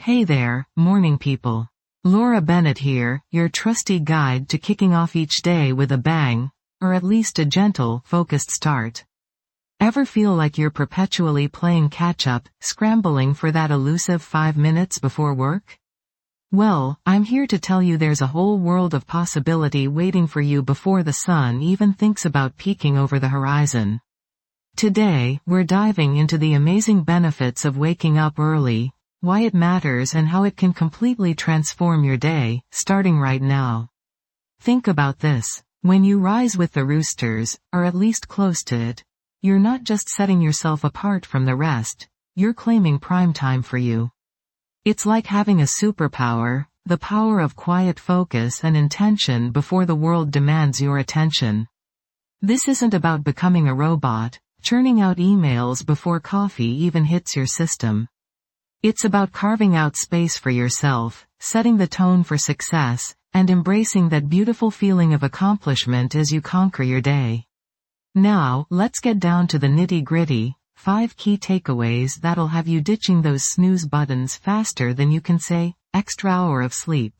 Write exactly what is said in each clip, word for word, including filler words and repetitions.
Hey there, morning people. Laura Bennett here, your trusty guide to kicking off each day with a bang, or at least a gentle, focused start. Ever feel like you're perpetually playing catch-up, scrambling for that elusive five minutes before work? Well, I'm here to tell you there's a whole world of possibility waiting for you before the sun even thinks about peeking over the horizon. Today, we're diving into the amazing benefits of waking up early, why it matters and how it can completely transform your day, starting right now. Think about this. When you rise with the roosters, or at least close to it, you're not just setting yourself apart from the rest, you're claiming prime time for you. It's like having a superpower, the power of quiet focus and intention before the world demands your attention. This isn't about becoming a robot, churning out emails before coffee even hits your system. It's about carving out space for yourself, setting the tone for success, and embracing that beautiful feeling of accomplishment as you conquer your day. Now, let's get down to the nitty-gritty, five key takeaways that'll have you ditching those snooze buttons faster than you can say, extra hour of sleep.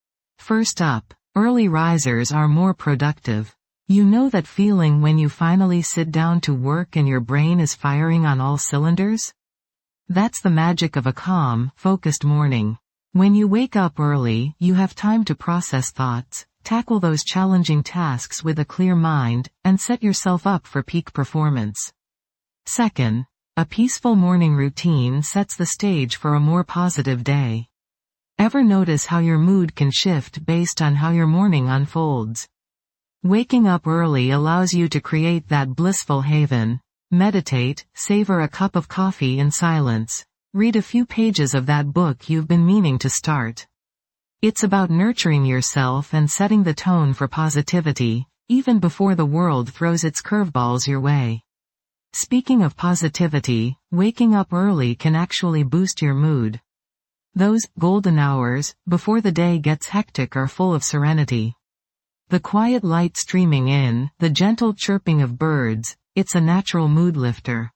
First up, early risers are more productive. You know that feeling when you finally sit down to work and your brain is firing on all cylinders? That's the magic of a calm, focused morning. When you wake up early, you have time to process thoughts, tackle those challenging tasks with a clear mind, and set yourself up for peak performance. Second, a peaceful morning routine sets the stage for a more positive day. Ever notice how your mood can shift based on how your morning unfolds? Waking up early allows you to create that blissful haven. Meditate, savor a cup of coffee in silence, read a few pages of that book you've been meaning to start. It's about nurturing yourself and setting the tone for positivity, even before the world throws its curveballs your way. Speaking of positivity, waking up early can actually boost your mood. Those golden hours, before the day gets hectic, are full of serenity. The quiet light streaming in, the gentle chirping of birds, it's a natural mood lifter.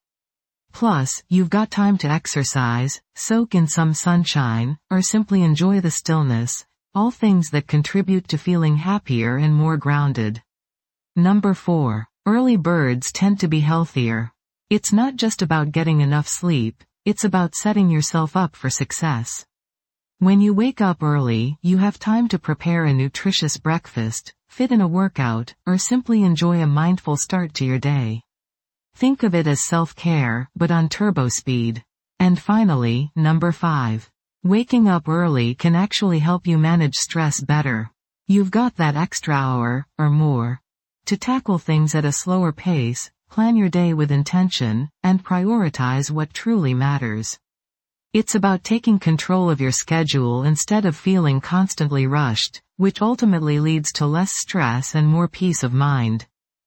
Plus, you've got time to exercise, soak in some sunshine, or simply enjoy the stillness, all things that contribute to feeling happier and more grounded. Number four. Early birds tend to be healthier. It's not just about getting enough sleep, it's about setting yourself up for success. When you wake up early, you have time to prepare a nutritious breakfast, fit in a workout, or simply enjoy a mindful start to your day. Think of it as self-care, but on turbo speed. And finally, number five. Waking up early can actually help you manage stress better. You've got that extra hour, or more, to tackle things at a slower pace, plan your day with intention, and prioritize what truly matters. It's about taking control of your schedule instead of feeling constantly rushed, which ultimately leads to less stress and more peace of mind.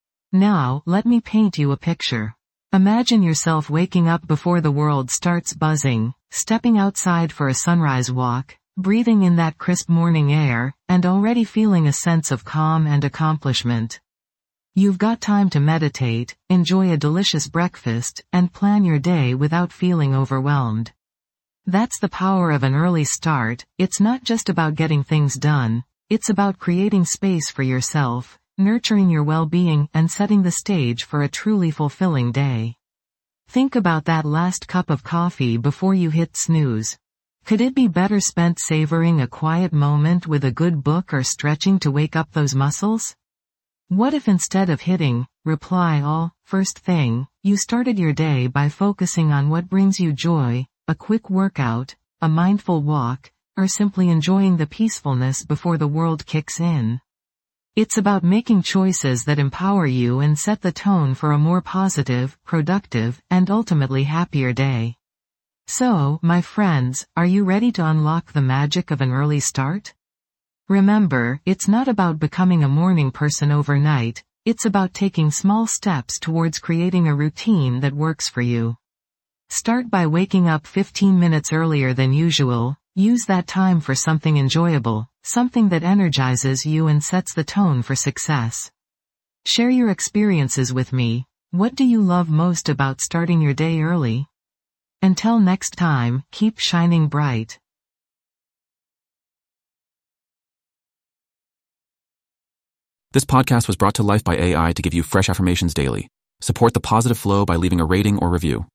Now, let me paint you a picture. Imagine yourself waking up before the world starts buzzing, stepping outside for a sunrise walk, breathing in that crisp morning air, and already feeling a sense of calm and accomplishment. You've got time to meditate, enjoy a delicious breakfast, and plan your day without feeling overwhelmed. That's the power of an early start. It's not just about getting things done, it's about creating space for yourself, nurturing your well-being, and setting the stage for a truly fulfilling day. Think about that last cup of coffee before you hit snooze. Could it be better spent savoring a quiet moment with a good book or stretching to wake up those muscles? What if instead of hitting reply all first thing, you started your day by focusing on what brings you joy, a quick workout, a mindful walk, or simply enjoying the peacefulness before the world kicks in? It's about making choices that empower you and set the tone for a more positive, productive, and ultimately happier day. So, my friends, are you ready to unlock the magic of an early start? Remember, it's not about becoming a morning person overnight, it's about taking small steps towards creating a routine that works for you. Start by waking up fifteen minutes earlier than usual. Use that time for something enjoyable, something that energizes you and sets the tone for success. Share your experiences with me. What do you love most about starting your day early? Until next time, keep shining bright. This podcast was brought to life by A I to give you fresh affirmations daily. Support the positive flow by leaving a rating or review.